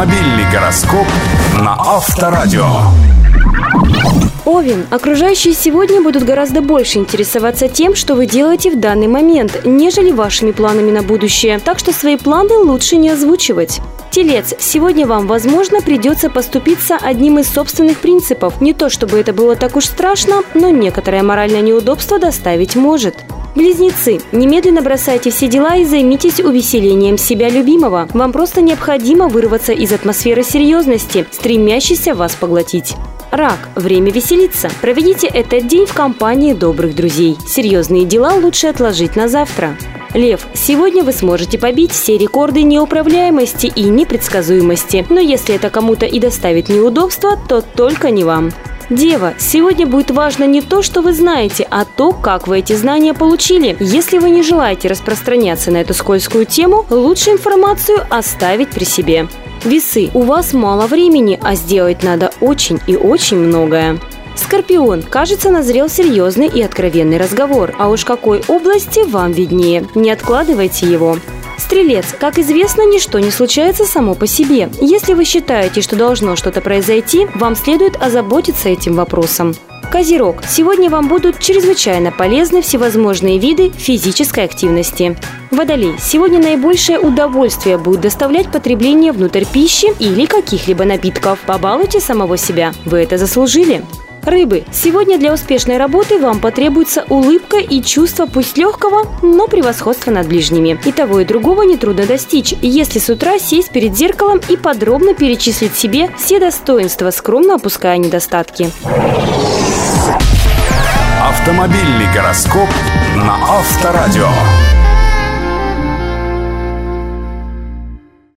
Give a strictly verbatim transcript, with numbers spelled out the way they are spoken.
Автомобильный гороскоп на Авторадио. Овен, окружающие сегодня будут гораздо больше интересоваться тем, что вы делаете в данный момент, нежели вашими планами на будущее. Так что свои планы лучше не озвучивать. Телец, сегодня вам, возможно, придется поступиться одним из собственных принципов. Не то чтобы это было так уж страшно, но некоторое моральное неудобство доставить может. Близнецы, немедленно бросайте все дела и займитесь увеселением себя любимого. Вам просто необходимо вырваться из атмосферы серьезности, стремящейся вас поглотить. Рак, время веселиться. Проведите этот день в компании добрых друзей. Серьезные дела лучше отложить на завтра. Лев, сегодня вы сможете побить все рекорды неуправляемости и непредсказуемости. Но если это кому-то и доставит неудобства, то только не вам. Дева, сегодня будет важно не то, что вы знаете, а то, как вы эти знания получили. Если вы не желаете распространяться на эту скользкую тему, лучше информацию оставить при себе. Весы, у вас мало времени, а сделать надо очень и очень многое. Скорпион, кажется, назрел серьезный и откровенный разговор, а уж в какой области вам виднее. Не откладывайте его. Стрелец, как известно, ничто не случается само по себе. Если вы считаете, что должно что-то произойти, вам следует озаботиться этим вопросом. Козерог, сегодня вам будут чрезвычайно полезны всевозможные виды физической активности. Водолей, сегодня наибольшее удовольствие будет доставлять потребление внутрь пищи или каких-либо напитков. Побалуйте самого себя, вы это заслужили. Рыбы, сегодня для успешной работы вам потребуется улыбка и чувство пусть легкого, но превосходства над ближними. И того и другого нетрудно достичь, если с утра сесть перед зеркалом и подробно перечислить себе все достоинства, скромно опуская недостатки. Автомобильный гороскоп на Авторадио.